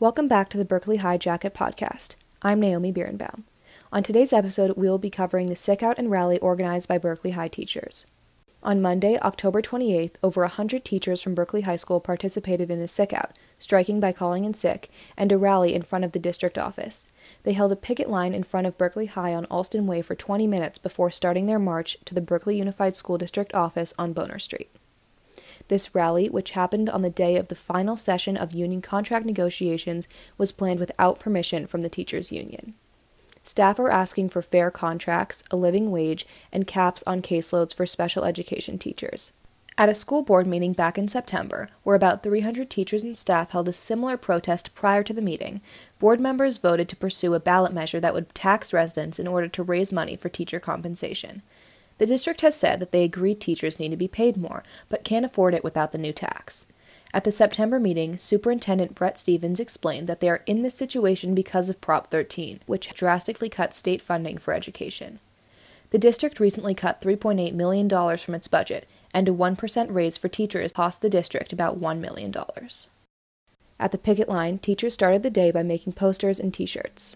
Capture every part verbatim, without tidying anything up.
Welcome back to the Berkeley High Jacket Podcast. I'm Naomi Birnbaum. On today's episode, we will be covering the Sick Out and rally organized by Berkeley High teachers. On Monday, October twenty-eighth, over one hundred teachers from Berkeley High School participated in a sick out, striking by calling in sick, and a rally in front of the district office. They held a picket line in front of Berkeley High on Alston Way for twenty minutes before starting their march to the Berkeley Unified School District office on Boner Street. This rally, which happened on the day of the final session of union contract negotiations, was planned without permission from the teachers' union. Staff are asking for fair contracts, a living wage, and caps on caseloads for special education teachers. At a school board meeting back in September, where about three hundred teachers and staff held a similar protest prior to the meeting, board members voted to pursue a ballot measure that would tax residents in order to raise money for teacher compensation. The district has said that they agree teachers need to be paid more, but can't afford it without the new tax. At the September meeting, Superintendent Brett Stevens explained that they are in this situation because of Prop thirteen, which drastically cut state funding for education. The district recently cut three point eight million dollars from its budget, and a one percent raise for teachers cost the district about one million dollars. At the picket line, teachers started the day by making posters and t-shirts.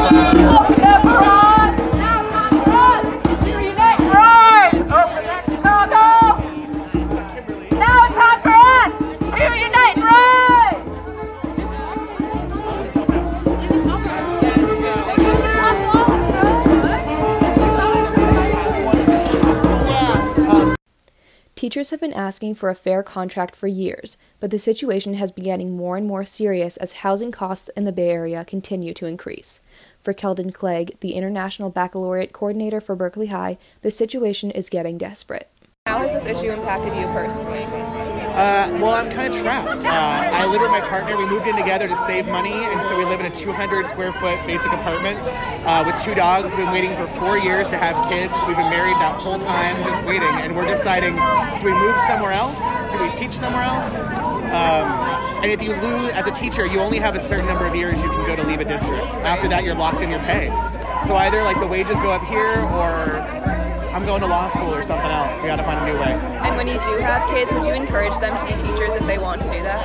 Teachers have been asking for a fair contract for years, but the situation has been getting more and more serious as housing costs in the Bay Area continue to increase. For Keldon Clegg, the International Baccalaureate Coordinator for Berkeley High, the situation is getting desperate. How has this issue impacted you personally? Uh, well, I'm kind of trapped. Uh, I live with my partner. We moved in together to save money, and so we live in a two hundred square foot basic apartment uh, with two dogs. We've been waiting for four years to have kids. We've been married that whole time, just waiting, and we're deciding, do we move somewhere else? Do we teach somewhere else? Um, and if you lose, as a teacher, you only have a certain number of years you can go to leave a district. After that, you're locked in your pay. So either like the wages go up here, or I'm going to law school or something else. We got to find a new way. And when you do have kids, would you encourage them to be teachers if they want to do that?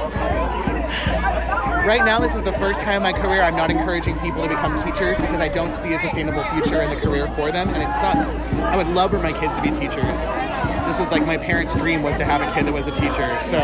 Right now, this is the first time in my career I'm not encouraging people to become teachers because I don't see a sustainable future in the career for them, and it sucks. I would love for my kids to be teachers. This was like my parents' dream, was to have a kid that was a teacher. So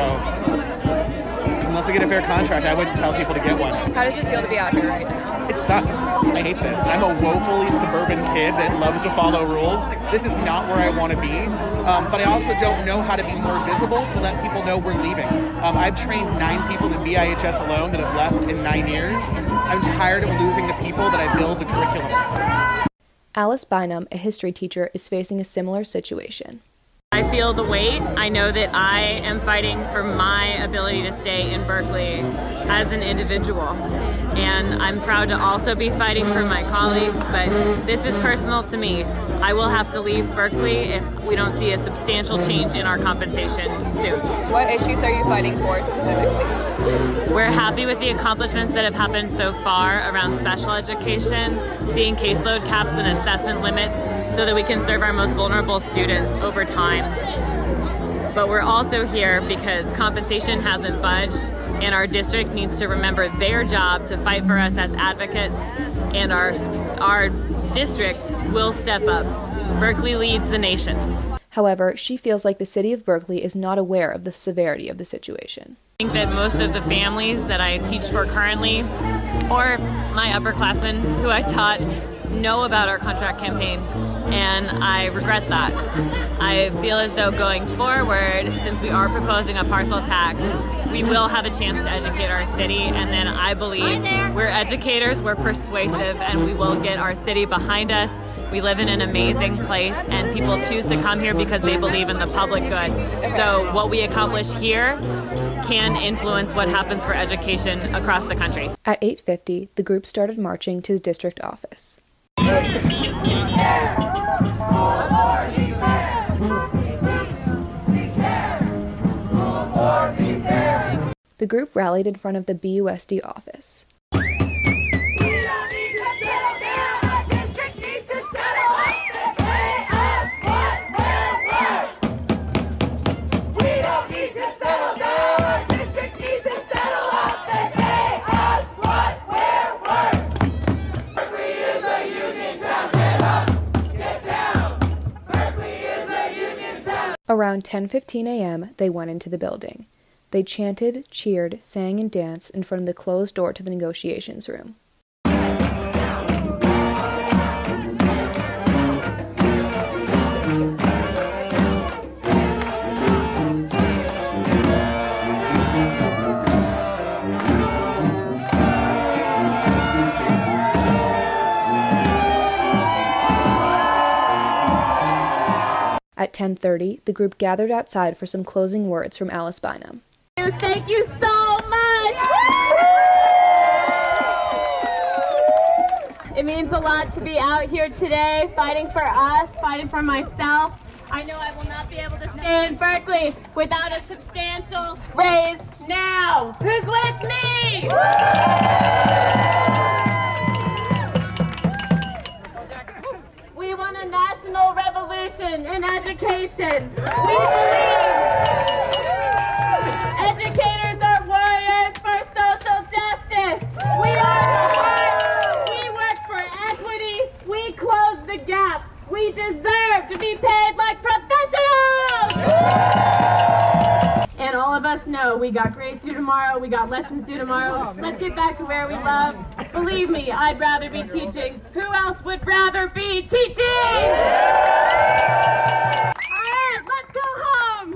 unless we get a fair contract, I wouldn't tell people to get one. How does it feel to be out here right now? It sucks. I hate this. I'm a woefully suburban kid that loves to follow rules. This is not where I want to be, um, but I also don't know how to be more visible to let people know we're leaving. Um, I've trained nine people in B I H S alone that have left in nine years. I'm tired of losing the people that I build the curriculum. Alice Bynum, a history teacher, is facing a similar situation. I feel the weight. I know that I am fighting for my ability to stay in Berkeley as an individual. And I'm proud to also be fighting for my colleagues, but this is personal to me. I will have to leave Berkeley if we don't see a substantial change in our compensation soon. What issues are you fighting for specifically? We're happy with the accomplishments that have happened so far around special education, seeing caseload caps and assessment limits so that we can serve our most vulnerable students over time. But we're also here because compensation hasn't budged, and our district needs to remember their job to fight for us as advocates, and our, our district will step up. Berkeley leads the nation. However, she feels like the city of Berkeley is not aware of the severity of the situation. I think that most of the families that I teach for currently, or my upperclassmen who I taught, know about our contract campaign, and I regret that. I feel as though going forward, since we are proposing a parcel tax, we will have a chance to educate our city, and then I believe we're educators, we're persuasive, and we will get our city behind us. We live in an amazing place, and people choose to come here because they believe in the public good. So what we accomplish here can influence what happens for education across the country. At eight fifty, the group started marching to the district office. The group rallied in front of the B U S D office. Need to settle down. District needs to settle up and pay us what Around ten fifteen a.m., they went into the building. They chanted, cheered, sang, and danced in front of the closed door to the negotiations room. At ten thirty, the group gathered outside for some closing words from Alice Bynum. Thank you so much! It means a lot to be out here today, fighting for us, fighting for myself. I know I will not be able to stay in Berkeley without a substantial raise now. Who's with me? We want a national revolution in education. We believe educators are warriors for social justice. We are the heart. We work for equity. We close the gap. We deserve to be paid like professionals. And all of us know we got grades due tomorrow. We got lessons due tomorrow. Let's get back to where we love. Believe me, I'd rather be teaching. Who else would rather be teaching? All right, let's go home.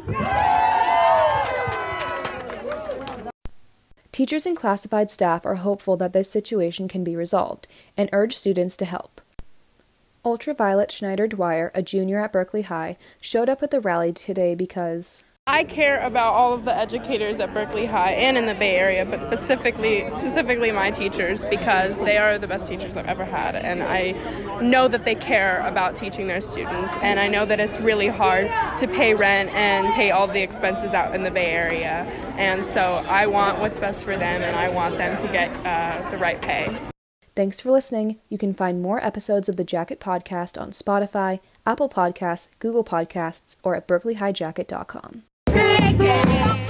Teachers and classified staff are hopeful that this situation can be resolved and urge students to help. Ultraviolet Schneider-Dwyer, a junior at Berkeley High, showed up at the rally today because I care about all of the educators at Berkeley High and in the Bay Area, but specifically specifically my teachers, because they are the best teachers I've ever had, and I know that they care about teaching their students, and I know that it's really hard to pay rent and pay all the expenses out in the Bay Area, and so I want what's best for them, and I want them to get uh, the right pay. Thanks for listening. You can find more episodes of the Jacket Podcast on Spotify, Apple Podcasts, Google Podcasts, or at berkeley high jacket dot com. Take it.